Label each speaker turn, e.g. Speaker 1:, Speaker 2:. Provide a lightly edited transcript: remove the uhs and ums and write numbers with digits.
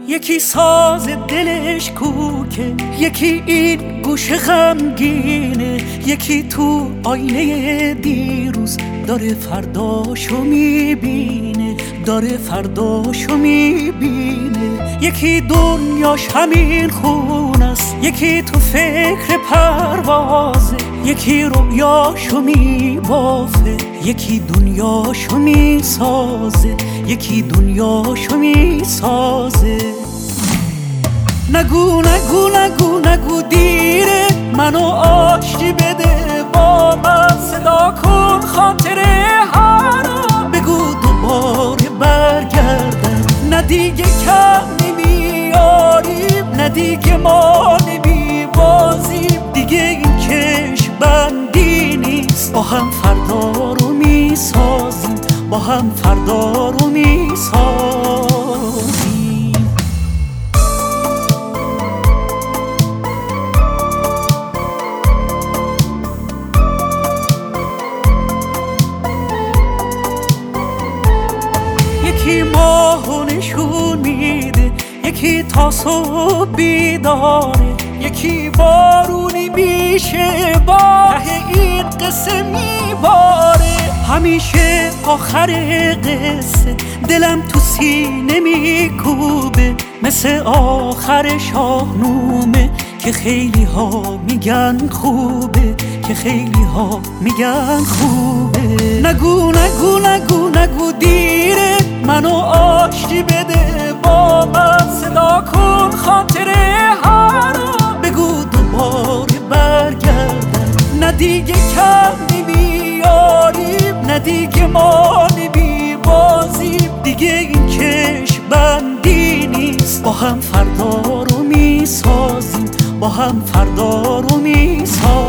Speaker 1: یکی ساز دلش کوکه، یکی این گوش غمگینه، یکی تو آینه دیروز داره فرداشو میبینه، داره فرداشو میبینه. یکی دنیاش همین خونه است، یکی تو فکر پروازه، یکی رویاشو میبافه، یکی دنیاشو میسازه، یکی دنیاشو میسازه. نگو نگو نگو نگو دیره، منو آشتی بده با من، صدا کن خاطره ها رو، بگو دوباره برگردم. نه دیگه کم نمیاریم، نه دیگه ما نمیبازیم، دیگه این چشم بندی نیست، با هم فردا رو میسازیم، با هم فردا رو میسازیم. یکی ماهو نشون میده، یکی تا صبح بیداره، یکی بارونی میشه با ته این قصه میباره. همیشه آخر قصه دلم تو سینه میکوبه، مثل آخر شاهنامه که خیلی ها میگن خوبه، که خیلی ها میگن خوبه. نگو نگو نگو نگو دیره، منو آشتی بده با من، صدا کن خاطره ها رو، بگو دوباره برگردم. نه دیگه کم نمیاریم، نه دیگه ما نمیبازیم، دیگه این چشم بندی نیست، با هم فردا رو میسازیم، با هم فردا رو میسازیم.